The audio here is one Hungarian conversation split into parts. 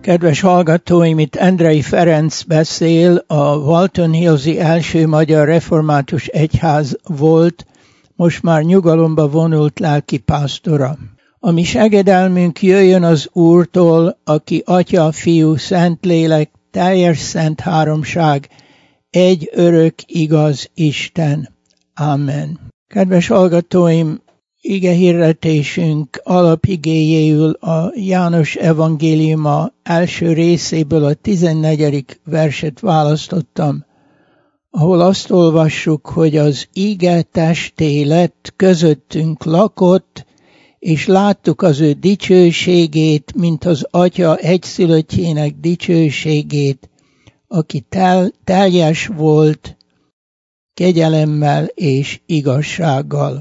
Kedves hallgatóim, itt Endrei Ferenc beszél, a Walton Hills-i első magyar református egyház volt, most már nyugalomba vonult lelkipásztora. A mi segedelmünk jöjjön az Úrtól, aki Atya, Fiú, Szentlélek, teljes szent háromság, egy örök igaz Isten. Amen. Kedves hallgatóim, igehirdetésünk alapigéjéül a János evangéliuma első részéből a 14. verset választottam, ahol azt olvassuk, hogy az ige testé lett, közöttünk lakott, és láttuk az ő dicsőségét, mint az Atya egyszülöttjének dicsőségét, aki teljes volt kegyelemmel és igazsággal.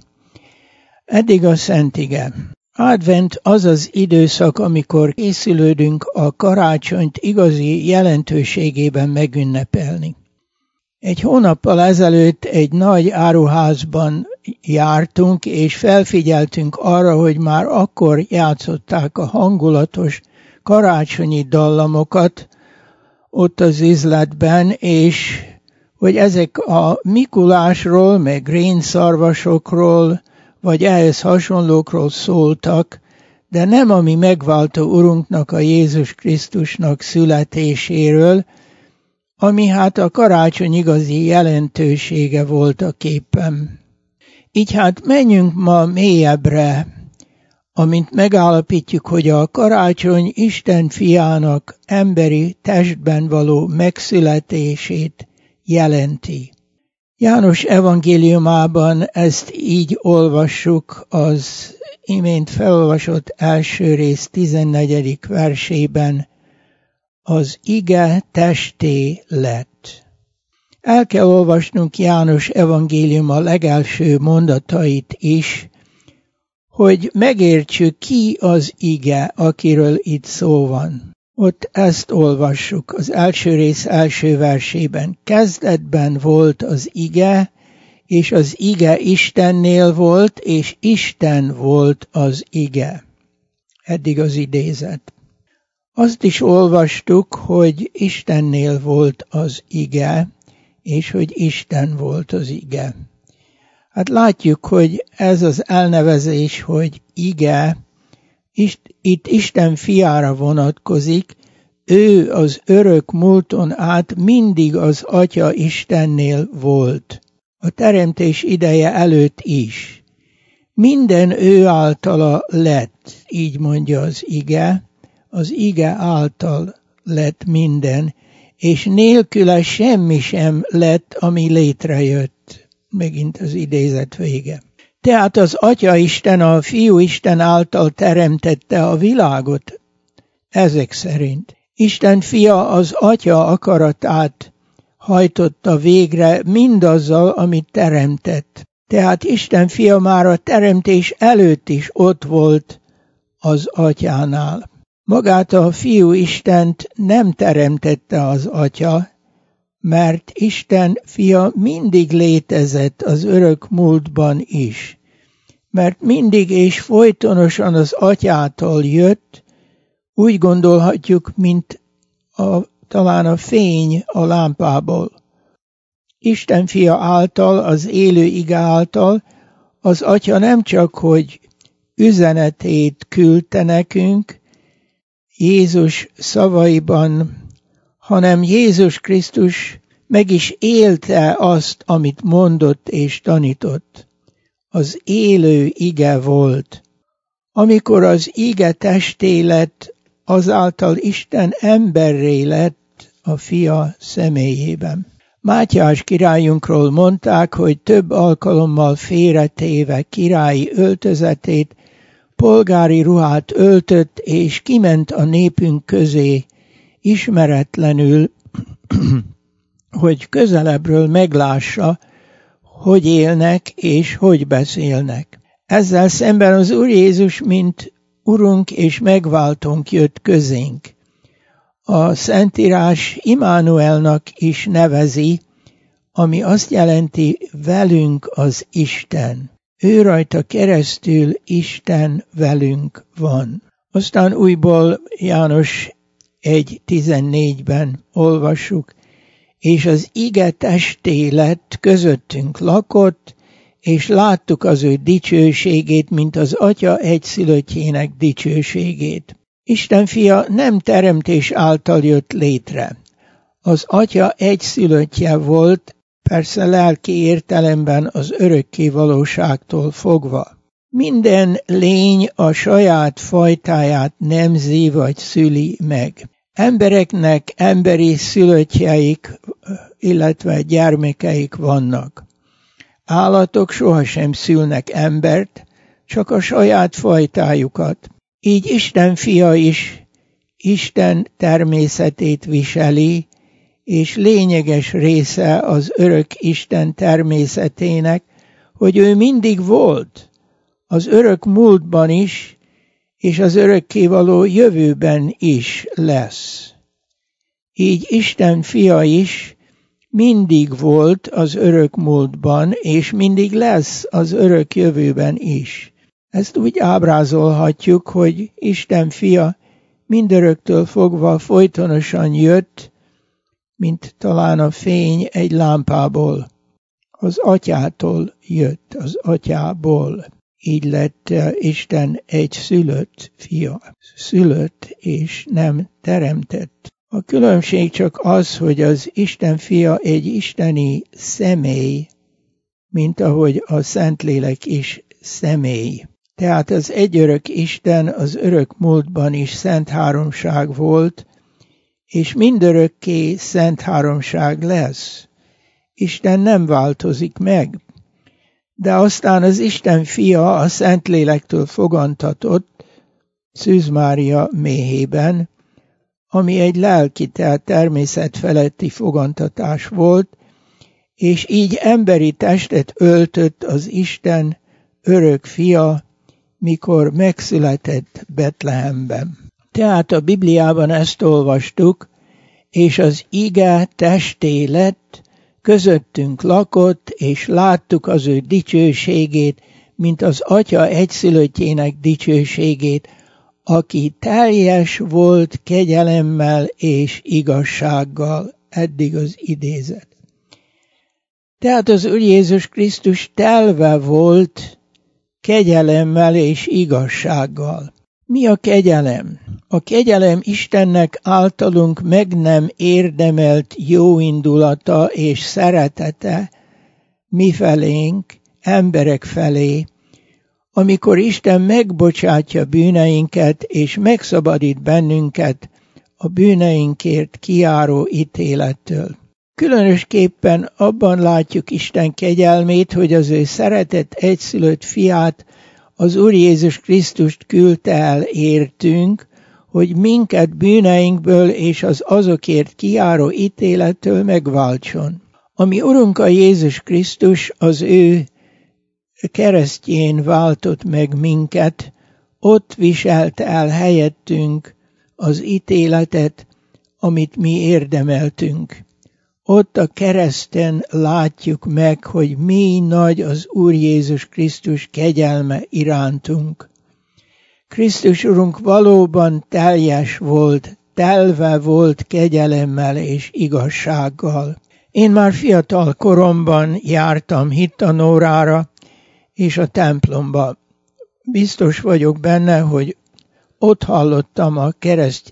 Eddig a Szent Ige. Advent az az időszak, amikor készülődünk a karácsonyt igazi jelentőségében megünnepelni. Egy hónappal ezelőtt egy nagy áruházban jártunk, és felfigyeltünk arra, hogy már akkor játszották a hangulatos karácsonyi dallamokat ott az üzletben, és hogy ezek a Mikulásról, meg rénszarvasokról, vagy ehhez hasonlókról szóltak, de nem a mi megváltó Urunknak, a Jézus Krisztusnak születéséről, ami hát a karácsony igazi jelentősége volt a képen. Így hát menjünk ma mélyebbre, amint megállapítjuk, hogy a karácsony Isten fiának emberi testben való megszületését jelenti. János evangéliumában ezt így olvassuk az imént felolvasott első rész 14. versében, az ige testé lett. El kell olvasnunk János evangéliuma legelső mondatait is, hogy megértsük, ki az ige, akiről itt szó van. Ott ezt olvassuk az első rész első versében. Kezdetben volt az ige, és az ige Istennél volt, és Isten volt az ige. Eddig az idézet. Azt is olvastuk, hogy Istennél volt az ige, és hogy Isten volt az ige. Hát látjuk, hogy ez az elnevezés, hogy ige, itt Isten fiára vonatkozik, ő az örök múlton át mindig az Atya Istennél volt, a teremtés ideje előtt is. Minden ő általa lett, így mondja az ige által lett minden, és nélküle semmi sem lett, ami létrejött. Megint az idézet vége. Tehát az Atya Isten, a Fiú Isten által teremtette a világot, ezek szerint. Isten fia az Atya akaratát hajtotta végre mindazzal, amit teremtett. Tehát Isten fia már a teremtés előtt is ott volt az Atyánál. Magát a Fiú Istent nem teremtette az Atya, mert Isten fia mindig létezett az örök múltban is. Mert mindig és folytonosan az Atyától jött, úgy gondolhatjuk, mint talán a fény a lámpából. Isten fia által, az élő ige által az Atya nem csak, hogy üzenetét küldte nekünk Jézus szavaiban, hanem Jézus Krisztus meg is élte azt, amit mondott és tanított. Az élő ige volt. Amikor az ige testé lett, azáltal Isten emberré lett a fia személyében. Mátyás királyunkról mondták, hogy több alkalommal félretéve királyi öltözetét, polgári ruhát öltött, és kiment a népünk közé, ismeretlenül, hogy közelebbről meglássa, hogy élnek és hogy beszélnek. Ezzel szemben az Úr Jézus, mint Urunk és megváltónk jött közénk. A Szentírás Immanuelnak is nevezi, ami azt jelenti, velünk az Isten. Ő rajta keresztül Isten velünk van. Aztán újból János 1.14-ben olvassuk, és az ige testé lett, közöttünk lakott, és láttuk az ő dicsőségét, mint az Atya egyszülöttjének dicsőségét. Isten fia nem teremtés által jött létre. Az Atya egyszülöttje volt, persze lelki értelemben az örökké valóságtól fogva. Minden lény a saját fajtáját nemzi vagy szüli meg. Embereknek emberi szülöttjeik, illetve gyermekeik vannak. Állatok sohasem szülnek embert, csak a saját fajtájukat. Így Isten fia is Isten természetét viseli, és lényeges része az örök Isten természetének, hogy ő mindig volt, az örök múltban is, és az örökkévaló jövőben is lesz. Így Isten fia is mindig volt az örök múltban, és mindig lesz az örök jövőben is. Ezt úgy ábrázolhatjuk, hogy Isten fia mindöröktől fogva folytonosan jött, mint talán a fény egy lámpából. Az Atyától jött, az Atyából. Így lett Isten egy szülött fia. Szülött és nem teremtett. A különbség csak az, hogy az Isten fia egy isteni személy, mint ahogy a Szentlélek is személy. Tehát az egyörök Isten az örök múltban is Szent Háromság volt, és mindörökké Szent Háromság lesz. Isten nem változik meg. De aztán az Isten fia a Szentlélektől fogantatott Szűz Mária méhében, ami egy lelki, tehát természet feletti fogantatás volt, és így emberi testet öltött az Isten örök fia, mikor megszületett Betlehemben. Tehát a Bibliában ezt olvastuk, és az ige testé lett, közöttünk lakott, és láttuk az ő dicsőségét, mint az Atya egyszülöttjének dicsőségét, aki teljes volt kegyelemmel és igazsággal. Eddig az idézet. Tehát az Úr Jézus Krisztus telve volt kegyelemmel és igazsággal. Mi a kegyelem? A kegyelem Istennek általunk meg nem érdemelt jóindulata és szeretete mifelénk, emberek felé, amikor Isten megbocsátja bűneinket és megszabadít bennünket a bűneinkért kijáró ítélettől. Különösképpen abban látjuk Isten kegyelmét, hogy az ő szeretett egyszülött fiát, az Úr Jézus Krisztust küldte el értünk, hogy minket bűneinkből és az azokért kijáró ítélettől megváltson. Ami Urunk a Jézus Krisztus az ő keresztjén váltott meg minket, ott viselte el helyettünk az ítéletet, amit mi érdemeltünk. Ott a kereszten látjuk meg, hogy mi nagy az Úr Jézus Krisztus kegyelme irántunk. Krisztus Urunk valóban teljes volt, telve volt kegyelemmel és igazsággal. Én már fiatal koromban jártam hittanórára és a templomba. Biztos vagyok benne, hogy ott hallottam a kereszt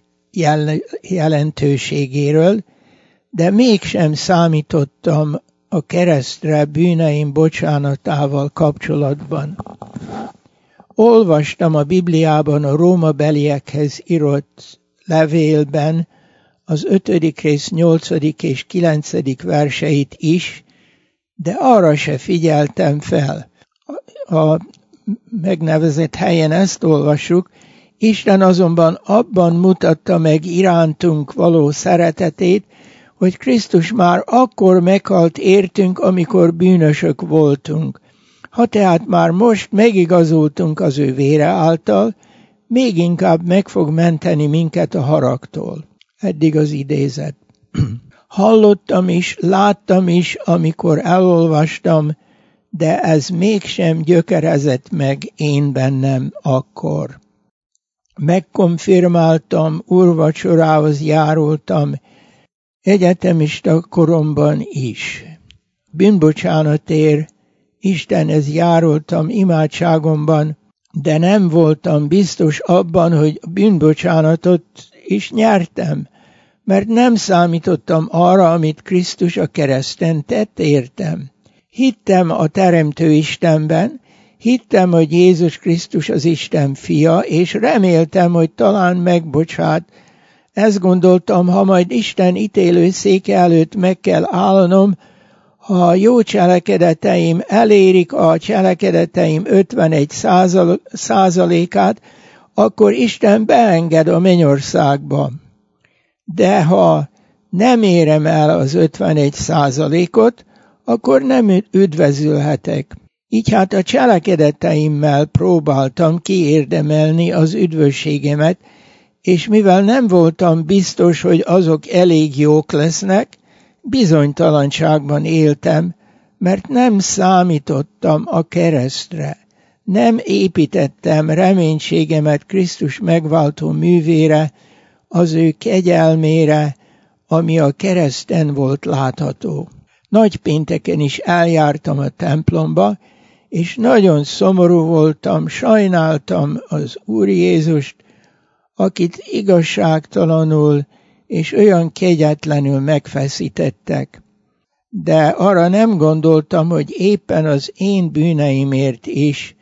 jelentőségéről, de mégsem számítottam a keresztre bűneim bocsánatával kapcsolatban. Olvastam a Bibliában a rómabeliekhez írott levélben az 5. rész 8. és 9. verseit is, de arra se figyeltem fel. A megnevezett helyen ezt olvassuk, Isten azonban abban mutatta meg irántunk való szeretetét, hogy Krisztus már akkor meghalt értünk, amikor bűnösök voltunk. Ha tehát már most megigazultunk az ő vére által, még inkább meg fog menteni minket a haragtól. Eddig az idézet. Hallottam is, láttam is, amikor elolvastam, de ez mégsem gyökerezett meg én bennem akkor. megkonfirmáltam, úrvacsorához járultam, egyetemista koromban is. Bűnbocsánatért Istenhez járultam imádságomban, de nem voltam biztos abban, hogy bűnbocsánatot is nyertem, mert nem számítottam arra, amit Krisztus a kereszten tett értem. Hittem a Teremtő Istenben, hittem, hogy Jézus Krisztus az Isten fia, és reméltem, hogy talán megbocsát. Ezt gondoltam, ha majd Isten ítélőszéke előtt meg kell állnom, ha a jó cselekedeteim elérik a cselekedeteim 51%-át, akkor Isten beenged a mennyországba. De ha nem érem el az 51%-ot, akkor nem üdvözülhetek. Így hát a cselekedeteimmel próbáltam kiérdemelni az üdvösségemet, és mivel nem voltam biztos, hogy azok elég jók lesznek, bizonytalanságban éltem, mert nem számítottam a keresztre. Nem építettem reménységemet Krisztus megváltó művére, az ő kegyelmére, ami a kereszten volt látható. Nagypénteken is eljártam a templomba, és nagyon szomorú voltam, sajnáltam az Úr Jézust, akit igazságtalanul és olyan kegyetlenül megfeszítettek. De arra nem gondoltam, hogy éppen az én bűneimért is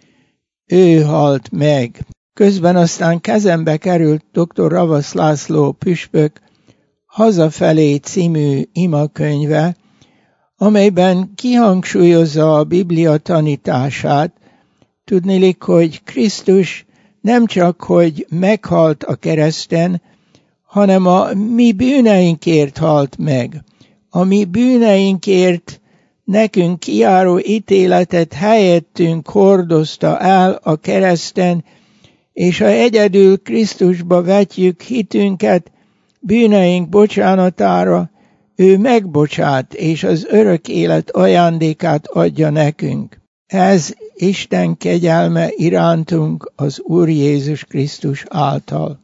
ő halt meg. Közben aztán kezembe került dr. Ravasz László püspök Hazafelé című imakönyve, amelyben kihangsúlyozza a Biblia tanítását. Tudniillik, hogy Krisztus nem csak, hogy meghalt a kereszten, hanem a mi bűneinkért halt meg. A mi bűneinkért nekünk kijáró ítéletet helyettünk hordozta el a kereszten, és ha egyedül Krisztusba vetjük hitünket bűneink bocsánatára, ő megbocsát, és az örök élet ajándékát adja nekünk. Ez Isten kegyelme irántunk az Úr Jézus Krisztus által.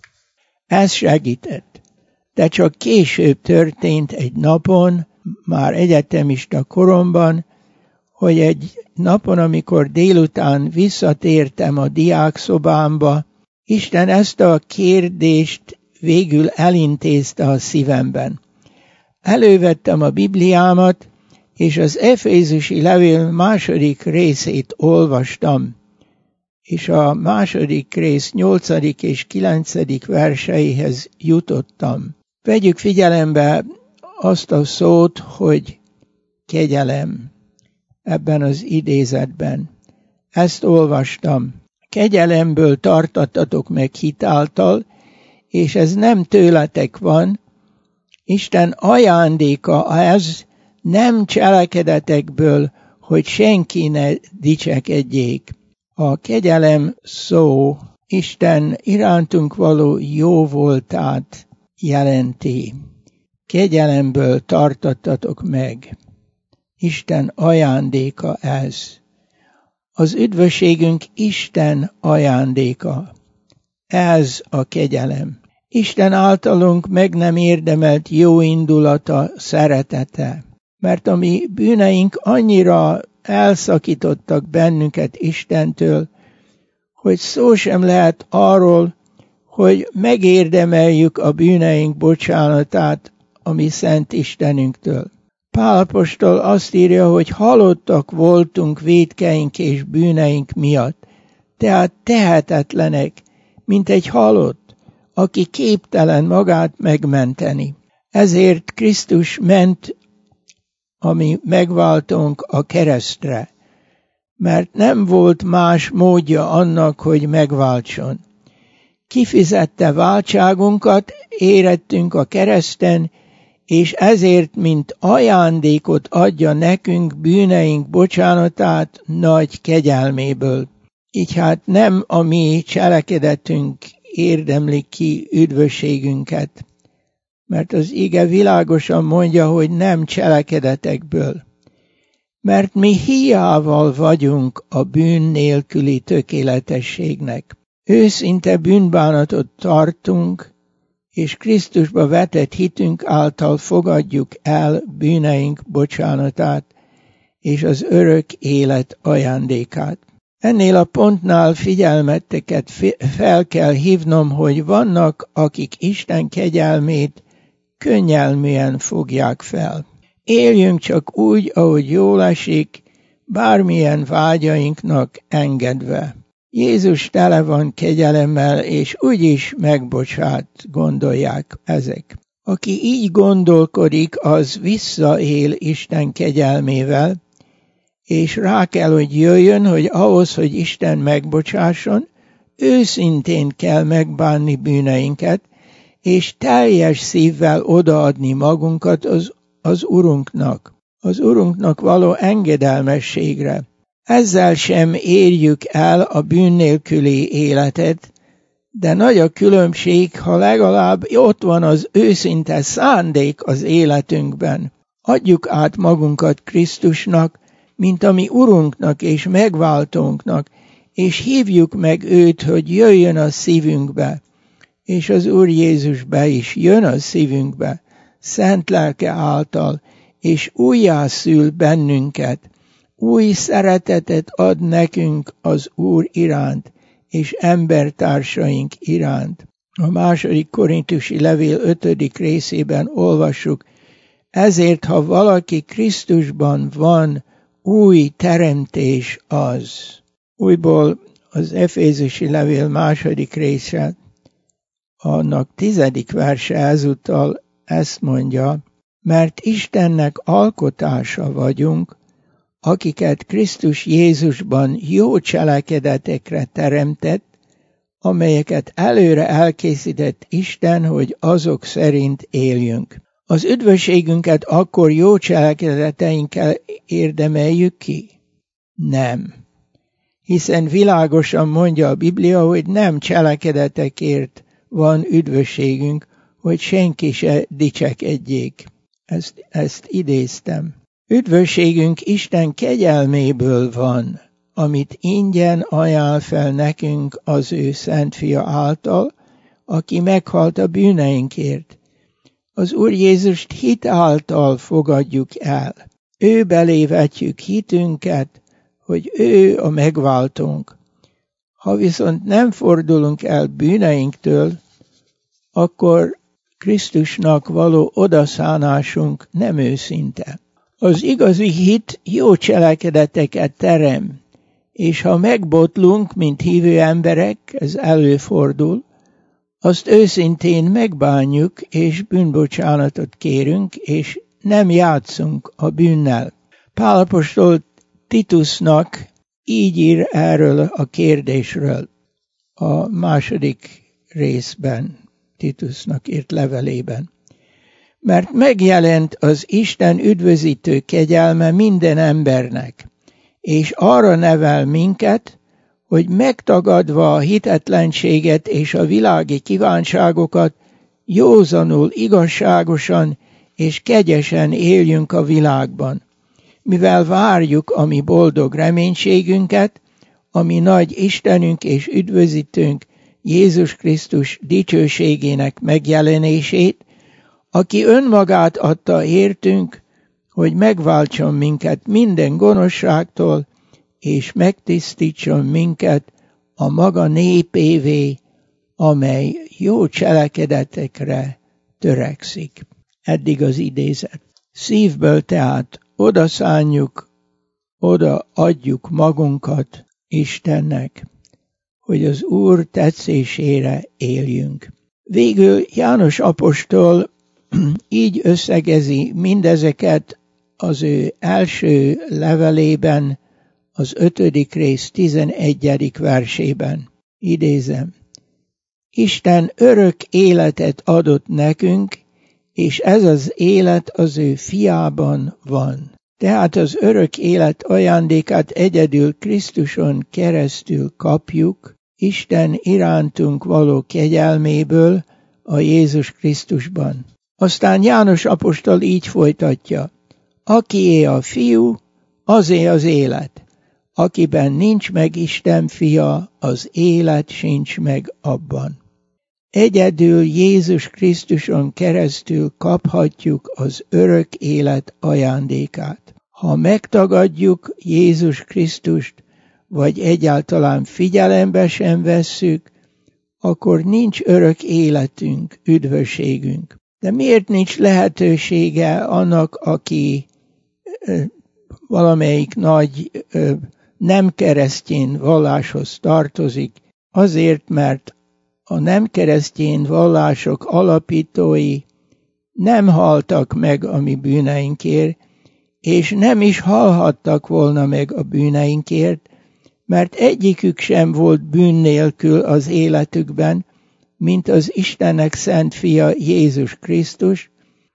Ez segített, de csak később történt egy napon, már egyetemista koromban, hogy egy napon, amikor délután visszatértem a diákszobámba, Isten ezt a kérdést végül elintézte a szívemben. Elővettem a Bibliámat, és az Efézusi levél második részét olvastam, és a második rész 8. és 9. verseihez jutottam. Vegyük figyelembe azt a szót, hogy kegyelem ebben az idézetben. Ezt olvastam. Kegyelemből tartattatok meg hit által, és ez nem tőletek van, Isten ajándéka ez, nem cselekedetekből, hogy senki ne dicsekedjék. A kegyelem szó Isten irántunk való jó voltát jelenti. Kegyelemből tartattatok meg. Isten ajándéka ez. Az üdvösségünk Isten ajándéka. Ez a kegyelem. Isten általunk meg nem érdemelt jó indulata, szeretete. Mert a mi bűneink annyira elszakítottak bennünket Istentől, hogy szó sem lehet arról, hogy megérdemeljük a bűneink bocsánatát a mi szent Istenünktől. Pál apostol azt írja, hogy halottak voltunk vétkeink és bűneink miatt, tehát tehetetlenek, mint egy halott, aki képtelen magát megmenteni. Ezért Krisztus ment a mi megváltónk a keresztre, mert nem volt más módja annak, hogy megváltson. Kifizette váltságunkat, érettünk a kereszten, és ezért, mint ajándékot adja nekünk bűneink bocsánatát nagy kegyelméből. Így hát nem a mi cselekedetünk érdemli ki üdvösségünket, mert az ige világosan mondja, hogy nem cselekedetekből, mert mi hiával vagyunk a bűn nélküli tökéletességnek. Őszinte bűnbánatot tartunk, és Krisztusba vetett hitünk által fogadjuk el bűneink bocsánatát és az örök élet ajándékát. Ennél a pontnál figyelmeteket fel kell hívnom, hogy vannak, akik Isten kegyelmét könnyelműen fogják fel. Éljünk csak úgy, ahogy jól esik, bármilyen vágyainknak engedve. Jézus tele van kegyelemmel, és úgyis megbocsát, gondolják ezek. Aki így gondolkodik, az visszaél Isten kegyelmével, és rá kell, hogy jöjjön, hogy ahhoz, hogy Isten megbocsásson, őszintén kell megbánni bűneinket, és teljes szívvel odaadni magunkat az Urunknak való engedelmességre. Ezzel sem érjük el a bűn nélküli életet, de nagy a különbség, ha legalább ott van az őszinte szándék az életünkben. Adjuk át magunkat Krisztusnak, mint a mi Urunknak és megváltónknak, és hívjuk meg őt, hogy jöjjön a szívünkbe. És az Úr Jézus be is jön a szívünkbe, szent lelke által, és újjászül bennünket. Új szeretetet ad nekünk az Úr iránt, és embertársaink iránt. A 2. Korintusi levél 5. részében olvassuk, ezért, ha valaki Krisztusban van, új teremtés az. Újból az Efézusi levél 2. része, annak 10. verse ezúttal ezt mondja, mert Istennek alkotása vagyunk, akiket Krisztus Jézusban jó cselekedetekre teremtett, amelyeket előre elkészített Isten, hogy azok szerint éljünk. Az üdvösségünket akkor jó cselekedeteinkkel érdemeljük ki? Nem. Hiszen világosan mondja a Biblia, hogy nem cselekedetekért van üdvösségünk, hogy senki se dicsekedjék. Ezt idéztem. Üdvösségünk Isten kegyelméből van, amit ingyen ajánl fel nekünk az ő Szent Fia által, aki meghalt a bűneinkért. Az Úr Jézust hit által fogadjuk el. Ő belé vetjük hitünket, hogy ő a megváltónk. Ha viszont nem fordulunk el bűneinktől, akkor Krisztusnak való odaszánásunk nem őszinte. Az igazi hit jó cselekedeteket terem, és ha megbotlunk, mint hívő emberek, ez előfordul, azt őszintén megbánjuk, és bűnbocsánatot kérünk, és nem játszunk a bűnnel. Pál apostol Titusnak így ír erről a kérdésről a 2. részben, Titusnak írt levelében. Mert megjelent az Isten üdvözítő kegyelme minden embernek, és arra nevel minket, hogy megtagadva a hitetlenséget és a világi kívánságokat, józanul, igazságosan és kegyesen éljünk a világban, mivel várjuk a mi boldog reménységünket, ami nagy Istenünk és üdvözítőnk Jézus Krisztus dicsőségének megjelenését, aki önmagát adta értünk, hogy megváltson minket minden gonoszságtól, és megtisztítson minket a maga népévé, amely jó cselekedetekre törekszik. Eddig az idézet. Szívből tehát odaadjuk magunkat Istennek, hogy az Úr tetszésére éljünk. Végül János apostol így összegezi mindezeket az ő első levelében, az 5. rész 11. versében. Idézem. Isten örök életet adott nekünk, és ez az élet az ő fiában van. Tehát az örök élet ajándékát egyedül Krisztuson keresztül kapjuk, Isten irántunk való kegyelméből a Jézus Krisztusban. Aztán János apostol így folytatja. Akié a fiú, azé az élet. Akiben nincs meg Isten fia, az élet sincs meg abban. Egyedül Jézus Krisztuson keresztül kaphatjuk az örök élet ajándékát. Ha megtagadjuk Jézus Krisztust, vagy egyáltalán figyelembe sem vesszük, akkor nincs örök életünk, üdvösségünk. De miért nincs lehetősége annak, aki valamelyik nagy nem keresztény valláshoz tartozik? Azért, mert a nem keresztény vallások alapítói nem haltak meg a mi bűneinkért, és nem is halhattak volna meg a bűneinkért, mert egyikük sem volt bűn nélkül az életükben, mint az Istennek szent fia Jézus Krisztus,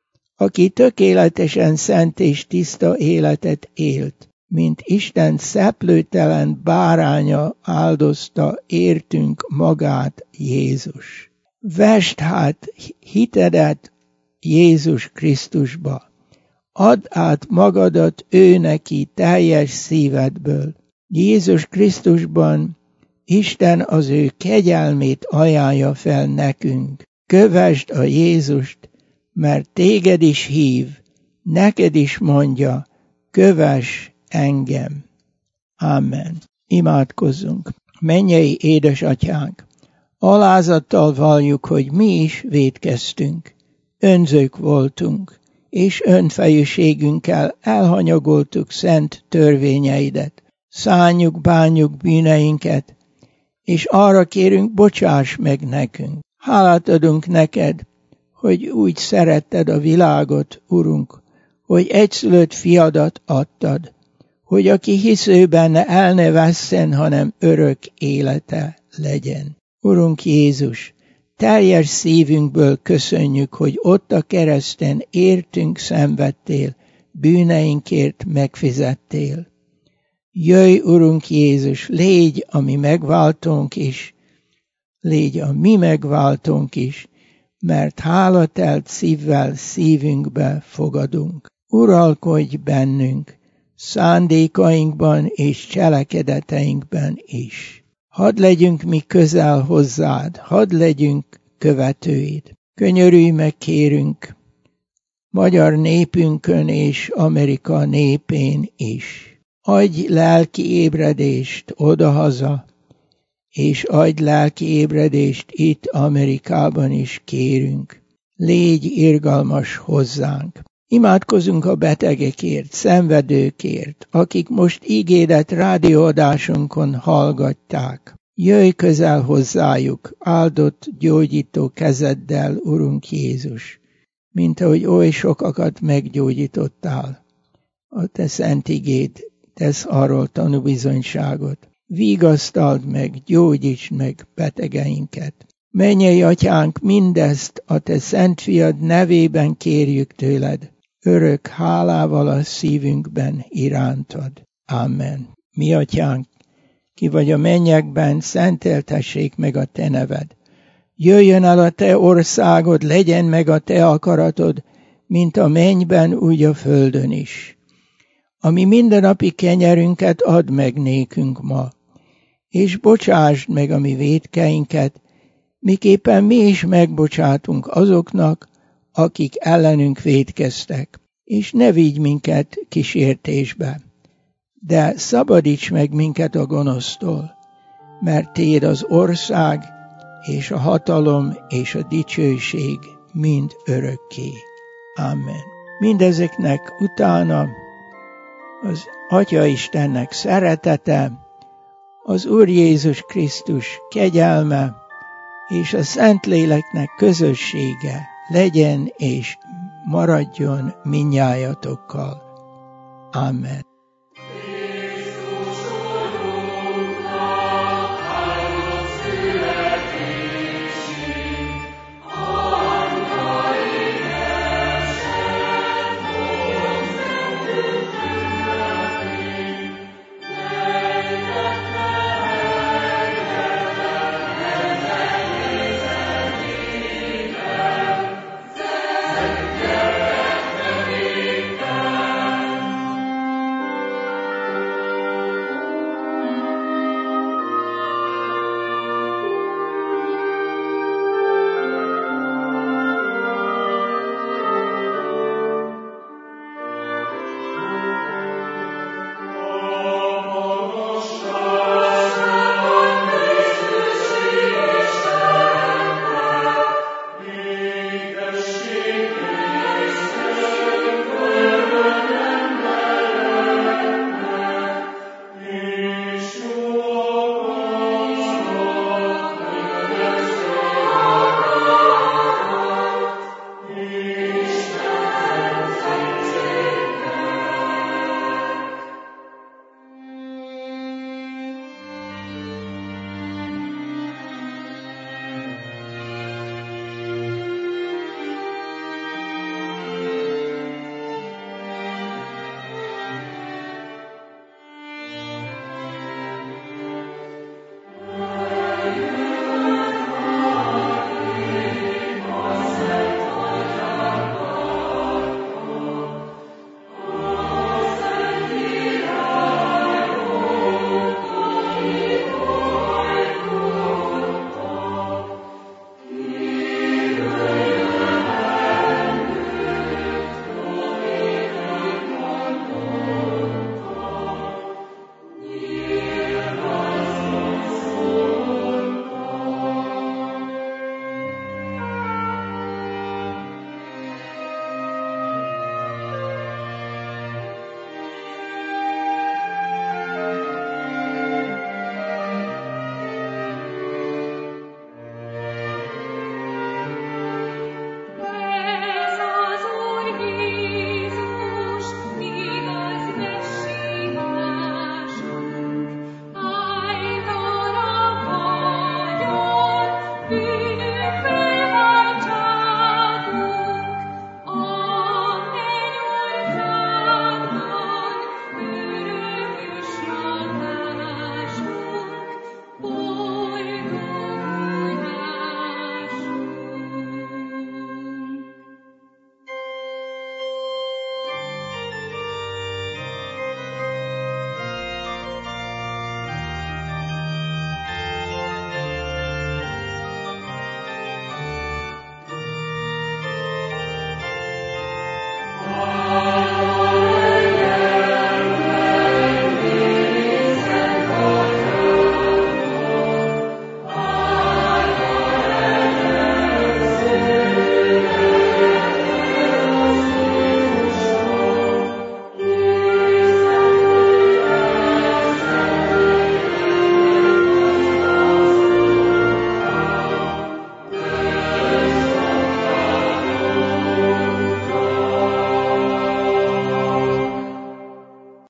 aki tökéletesen szent és tiszta életet élt, mint Isten szeplőtelen báránya áldozta értünk magát Jézus. Vesd hát hitedet Jézus Krisztusba, add át magadat ő neki teljes szívedből. Jézus Krisztusban Isten az ő kegyelmét ajánlja fel nekünk. Kövesd a Jézust, mert téged is hív, neked is mondja, kövess engem. Amen. Imádkozzunk. Mennyei édesatyánk, alázattal valljuk, hogy mi is vétkeztünk, önzők voltunk, és önfejűségünkkel elhanyagoltuk szent törvényeidet. Szánjuk, bánjuk bűneinket, és arra kérünk, bocsáss meg nekünk. Hálát adunk neked, hogy úgy szeretted a világot, Urunk, hogy egyszülött fiadat adtad, hogy aki hisz ő benne el ne vesszen, hanem örök élete legyen. Urunk Jézus, teljes szívünkből köszönjük, hogy ott a kereszten értünk szenvedtél, bűneinkért megfizettél. Jöjj, Urunk Jézus, légy a mi megváltónk is, légy a mi megváltónk is, mert hálatelt szívvel szívünkbe fogadunk. Uralkodj bennünk, szándékainkban és cselekedeteinkben is. Hadd legyünk mi közel hozzád, hadd legyünk követőid. Könyörülj meg, kérünk, magyar népünkön és Amerika népén is. Adj lelki ébredést odahaza, és adj lelki ébredést itt Amerikában is kérünk. Légy irgalmas hozzánk. Imádkozunk a betegekért, szenvedőkért, akik most ígédet rádióadásunkon hallgatták. Jöjj közel hozzájuk, áldott, gyógyító kezeddel, Urunk Jézus, mint ahogy oly sokakat meggyógyítottál. A te szent igéd tesz arról tanúbizonyságot. Vigasztald meg, gyógyítsd meg betegeinket. Mennyei Atyánk, mindezt a te szent fiad nevében kérjük tőled, örök hálával a szívünkben irántad. Amen. Mi Atyánk, ki vagy a mennyekben, szenteltessék meg a te neved. Jöjjön el a te országod, legyen meg a te akaratod, mint a mennyben, úgy a földön is. Ami mindennapi kenyerünket add meg nékünk ma, és bocsásd meg a mi vétkeinket, miképpen mi is megbocsátunk azoknak, akik ellenünk vétkeztek, és ne vigy minket kísértésbe, de szabadíts meg minket a gonosztól, mert tiéd az ország, és a hatalom, és a dicsőség mind örökké. Amen. Mindezeknek utána az Atya Istennek szeretete, az Úr Jézus Krisztus kegyelme, és a Szentléleknek közössége legyen és maradjon mindnyájatokkal. Amen.